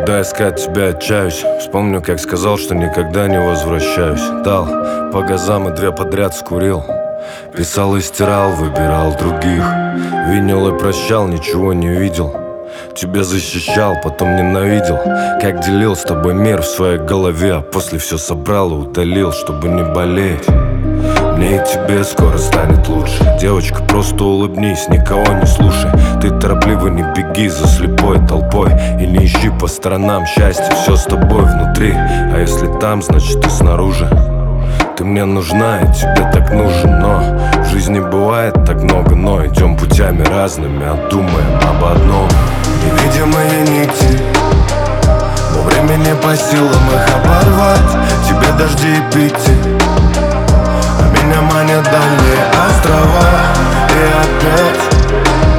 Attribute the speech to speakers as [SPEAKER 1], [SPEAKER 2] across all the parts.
[SPEAKER 1] Когда искать тебя отчаюсь, вспомню, как сказал, что никогда не возвращаюсь. Дал по газам и 2 подряд скурил. Писал и стирал, выбирал других. Винил и прощал, ничего не видел. Тебя защищал, потом ненавидел. Как делил с тобой мир в своей голове, а после все собрал и удалил, чтобы не болеть. Мне и тебе скоро станет лучше. Девочка, просто улыбнись, никого не слушай. Ты торопливо не беги за слепой толпой и не ищи по сторонам счастья, все с тобой внутри. А если там, значит ты снаружи. Ты мне нужна, я тебе так нужен. Но в жизни бывает так много но. Идем путями разными, а думаем об одном.
[SPEAKER 2] Невидимые нити, но времени по силам их оборвать. Тебе дожди и пити, а меня манят дальние острова. И опять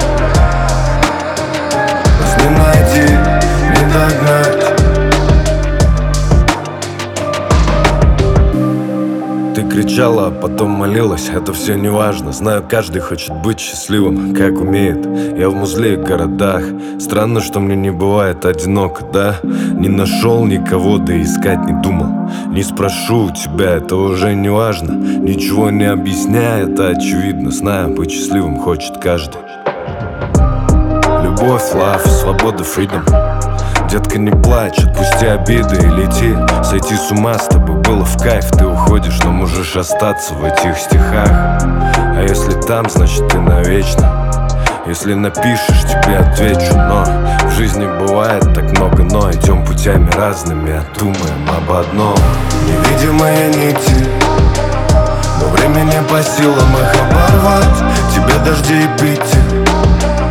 [SPEAKER 2] нас не найти, не догнать.
[SPEAKER 1] Ты кричала, а потом молилась, это все не важно. Знаю, каждый хочет быть счастливым, как умеет. Я в музле и городах. Странно, что мне не бывает одиноко, да? Не нашел никого, да искать не думал. Не спрошу у тебя, это уже не важно. Ничего не объясняй, это очевидно. Знаю, быть счастливым хочет каждый. Любовь, love, свобода, freedom. Детка, не плачь, отпусти обиды и лети. Сойти с ума с тобой было в кайф. Ты уходишь, но можешь остаться в этих стихах. А если там, значит ты навечно. Если напишешь, тебе отвечу. Но в жизни бывает так много но. Идем путями разными, а думаем об одном.
[SPEAKER 2] Невидимые нити, но времени по силам их оборвать. Тебе дожди и пити,